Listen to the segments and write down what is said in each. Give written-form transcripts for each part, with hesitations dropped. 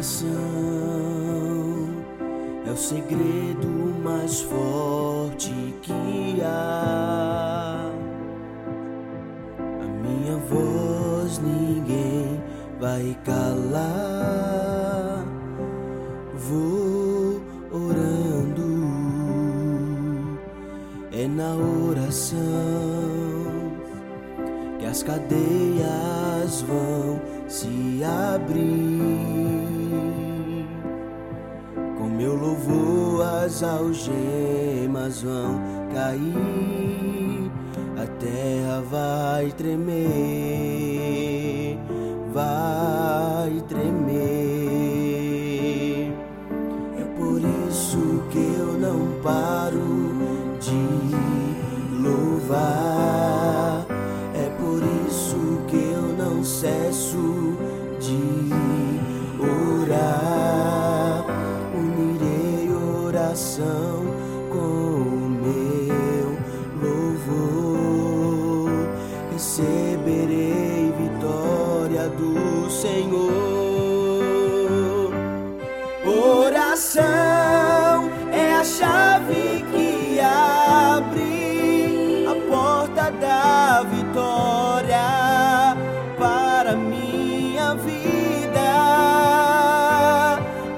Oração é o segredo mais forte que há. A minha voz ninguém vai calar. Vou orando, é na oração que as cadeias vão se abrir. Com meu louvor as algemas vão cair. A terra vai tremer, vai tremer. É por isso que eu não paro de louvar. É por isso que eu não cesso de orar. Unirei oração com o meu louvor. Receberei vitória do Senhor. Oração é a chave que abre a porta da vitória para minha vida.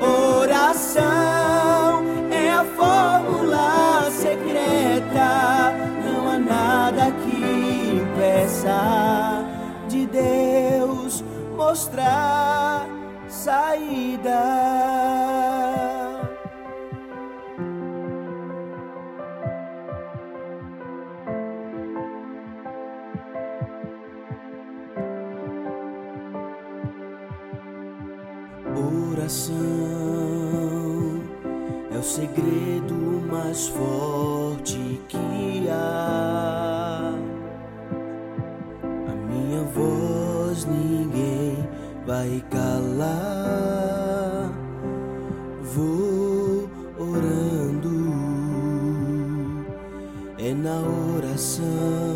Oração é a fórmula secreta. Não há nada que impeça de Deus mostrar saída. Oração é o segredo mais forte que há. A minha voz ninguém vai calar. Vou orando, é na oração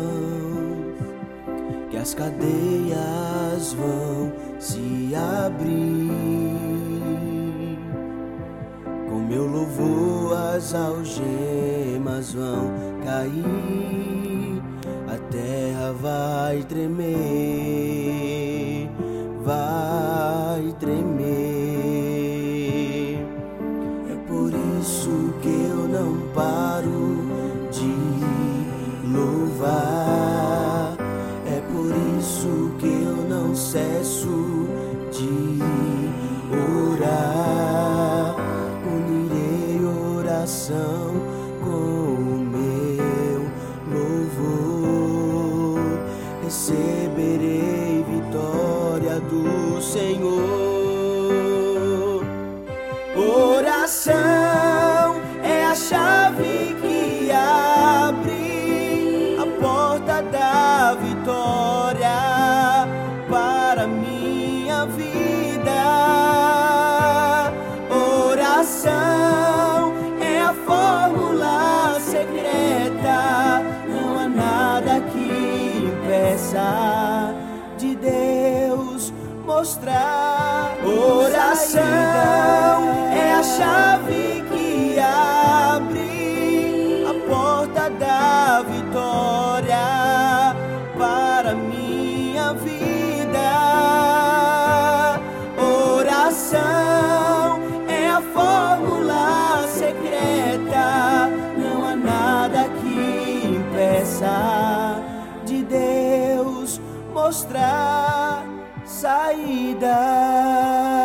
que as cadeias vão se abrir. Com meu louvor as algemas vão cair. A terra vai tremer, vai tremer. É por isso que eu não paro de louvar. É por isso que eu não cesso de orar. Unirei oração com o meu louvor. Receberei vitória do Senhor. Oração é a chave que abre a porta da vitória para minha vida. Oração é a fórmula secreta. Não há nada que impeça de Deus mostrar. Oração é a chave que abre a porta da vitória para minha vida. Oração é a fórmula secreta. Não há nada que impeça de Deus mostrar saída.